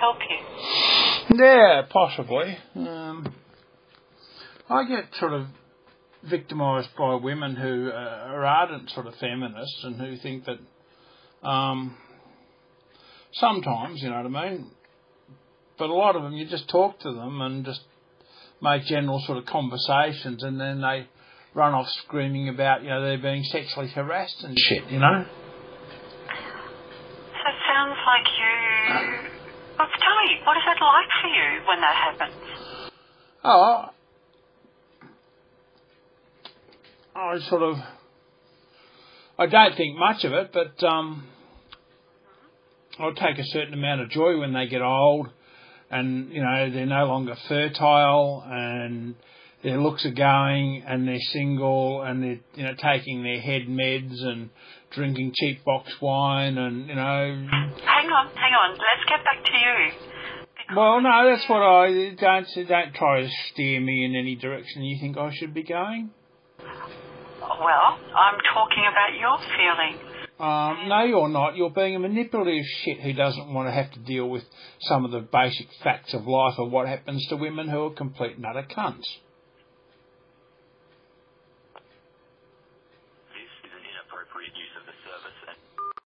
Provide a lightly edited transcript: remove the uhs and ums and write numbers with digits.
help you? Yeah, possibly. I get sort of victimised by women who are ardent sort of feminists and who think that sometimes, you know what I mean, but a lot of them, you just talk to them and just make general sort of conversations, and then they run off screaming about, you know, they're being sexually harassed and shit, you know. So it sounds like you... Well, tell me, what is it like for you when that happens? Oh, I don't think much of it, but I'll take a certain amount of joy when they get old and, you know, they're no longer fertile and their looks are going and they're single and they're, you know, taking their head meds and drinking cheap box wine and, you know... Hang on, let's get back to you. Well, no, that's what don't try to steer me in any direction you think I should be going. Well, I'm talking about your feelings. No, you're not. You're being a manipulative shit who doesn't want to have to deal with some of the basic facts of life or what happens to women who are complete and utter cunts.